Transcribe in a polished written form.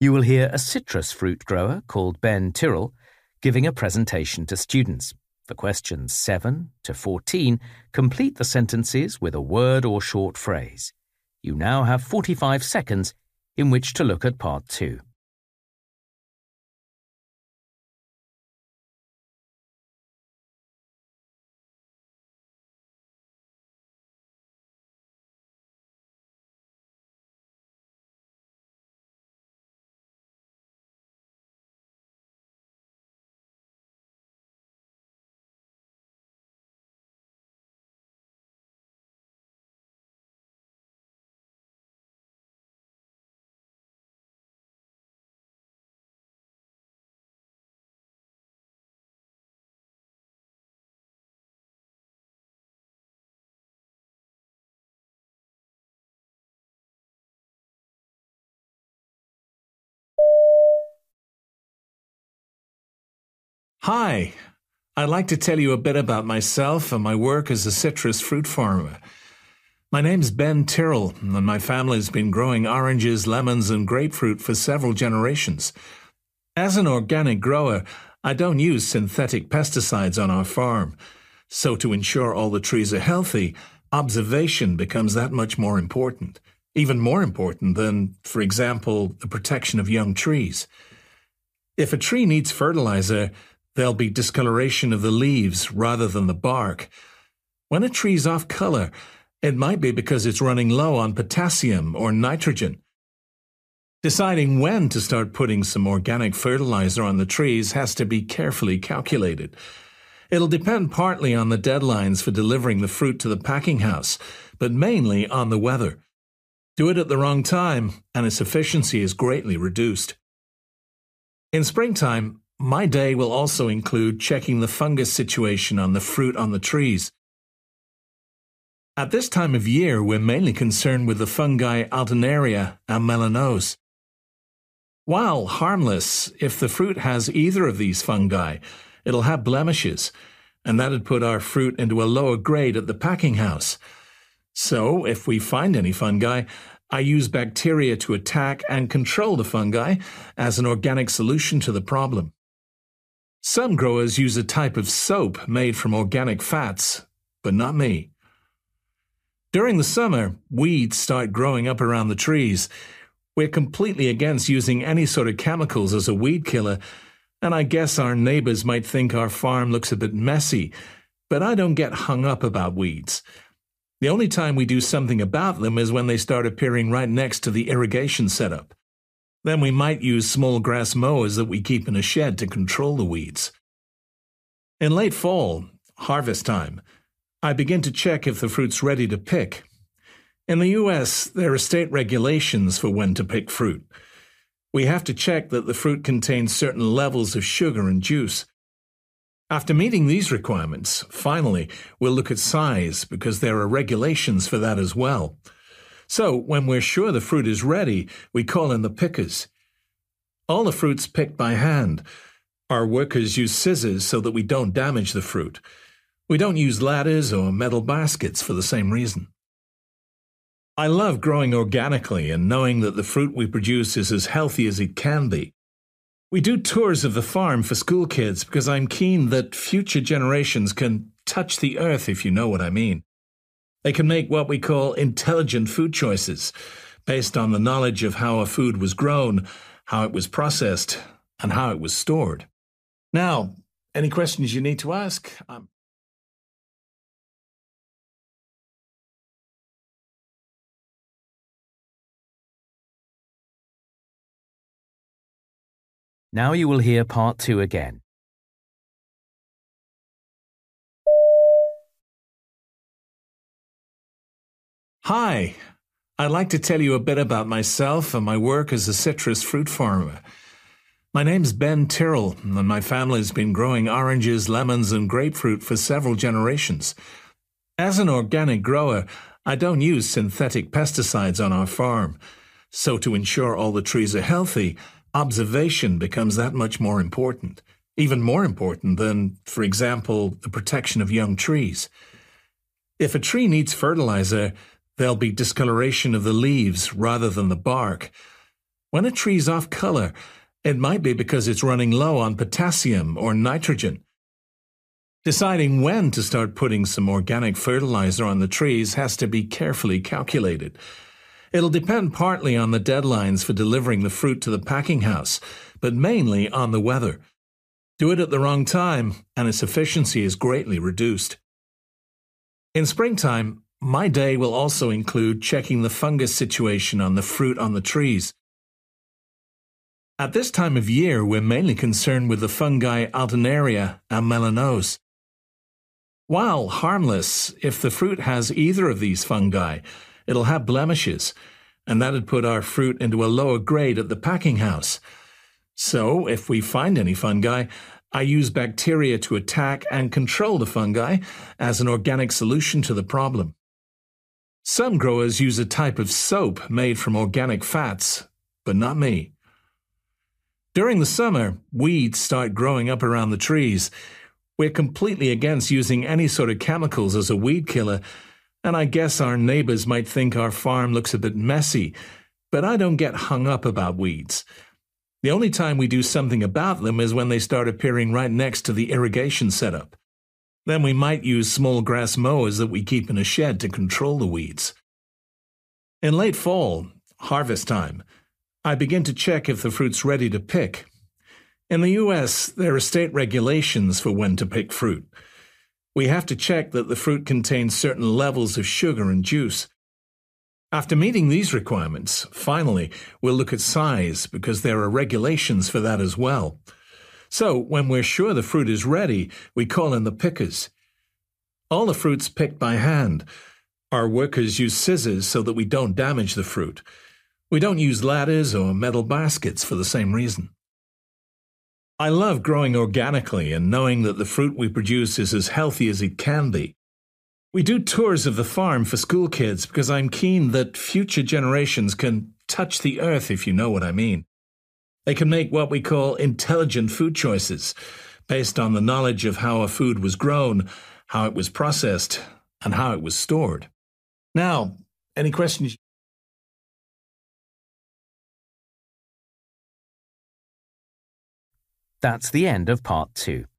You will hear a citrus fruit grower called Ben Tyrrell giving a presentation to students. For questions 7 to 14, complete the sentences with a word or short phrase. You now have 45 seconds in which to look at Part 2. Hi, I'd like to tell you a bit about myself and my work as a citrus fruit farmer. My name's Ben Tyrrell, and my family's been growing oranges, lemons, and grapefruit for several generations. As an organic grower, I don't use synthetic pesticides on our farm. So to ensure all the trees are healthy, observation becomes that much more important. Even more important than, for example, the protection of young trees. If a tree needs fertilizer, there'll be discoloration of the leaves rather than the bark. When a tree's off color, it might be because it's running low on potassium or nitrogen. Deciding when to start putting some organic fertilizer on the trees has to be carefully calculated. It'll depend partly on the deadlines for delivering the fruit to the packing house, but mainly on the weather. Do it at the wrong time, and its efficiency is greatly reduced. In springtime, my day will also include checking the fungus situation on the fruit on the trees. At this time of year, we're mainly concerned with the fungi Alternaria and Melanose. While harmless, if the fruit has either of these fungi, it'll have blemishes, and that'd put our fruit into a lower grade at the packing house. So, if we find any fungi, I use bacteria to attack and control the fungi as an organic solution to the problem. Some growers use a type of soap made from organic fats, but not me. During the summer, weeds start growing up around the trees. We're completely against using any sort of chemicals as a weed killer, and I guess our neighbors might think our farm looks a bit messy, but I don't get hung up about weeds. The only time we do something about them is when they start appearing right next to the irrigation setup. Then we might use small grass mowers that we keep in a shed to control the weeds. In late fall, harvest time, I begin to check if the fruit's ready to pick. In the US, there are state regulations for when to pick fruit. We have to check that the fruit contains certain levels of sugar and juice. After meeting these requirements, finally, we'll look at size because there are regulations for that as well. So, when we're sure the fruit is ready, we call in the pickers. All the fruit's picked by hand. Our workers use scissors so that we don't damage the fruit. We don't use ladders or metal baskets for the same reason. I love growing organically and knowing that the fruit we produce is as healthy as it can be. We do tours of the farm for school kids because I'm keen that future generations can touch the earth, if you know what I mean. They can make what we call intelligent food choices, based on the knowledge of how a food was grown, how it was processed, and how it was stored. Now, any questions you need to ask? Now you will hear Part 2 again. Hi, I'd like to tell you a bit about myself and my work as a citrus fruit farmer. My name's Ben Tyrrell, and my family's been growing oranges, lemons, and grapefruit for several generations. As an organic grower, I don't use synthetic pesticides on our farm. So to ensure all the trees are healthy, observation becomes that much more important. Even more important than, for example, the protection of young trees. If a tree needs fertilizer, there'll be discoloration of the leaves rather than the bark. When a tree's off color, it might be because it's running low on potassium or nitrogen. Deciding when to start putting some organic fertilizer on the trees has to be carefully calculated. It'll depend partly on the deadlines for delivering the fruit to the packing house, but mainly on the weather. Do it at the wrong time, and its efficiency is greatly reduced. In springtime, my day will also include checking the fungus situation on the fruit on the trees. At this time of year, we're mainly concerned with the fungi Alternaria and Melanose. While harmless, if the fruit has either of these fungi, it'll have blemishes, and that'd put our fruit into a lower grade at the packing house. So, if we find any fungi, I use bacteria to attack and control the fungi as an organic solution to the problem. Some growers use a type of soap made from organic fats, but not me. During the summer, weeds start growing up around the trees. We're completely against using any sort of chemicals as a weed killer, and I guess our neighbors might think our farm looks a bit messy, but I don't get hung up about weeds. The only time we do something about them is when they start appearing right next to the irrigation setup. Then we might use small grass mowers that we keep in a shed to control the weeds. In late fall, harvest time, I begin to check if the fruit's ready to pick. In the U.S., there are state regulations for when to pick fruit. We have to check that the fruit contains certain levels of sugar and juice. After meeting these requirements, finally, we'll look at size because there are regulations for that as well. So, when we're sure the fruit is ready, we call in the pickers. All the fruit's picked by hand. Our workers use scissors so that we don't damage the fruit. We don't use ladders or metal baskets for the same reason. I love growing organically and knowing that the fruit we produce is as healthy as it can be. We do tours of the farm for school kids because I'm keen that future generations can touch the earth, if you know what I mean. They can make what we call intelligent food choices, based on the knowledge of how a food was grown, how it was processed, and how it was stored. Now, any questions? That's the end of part 2.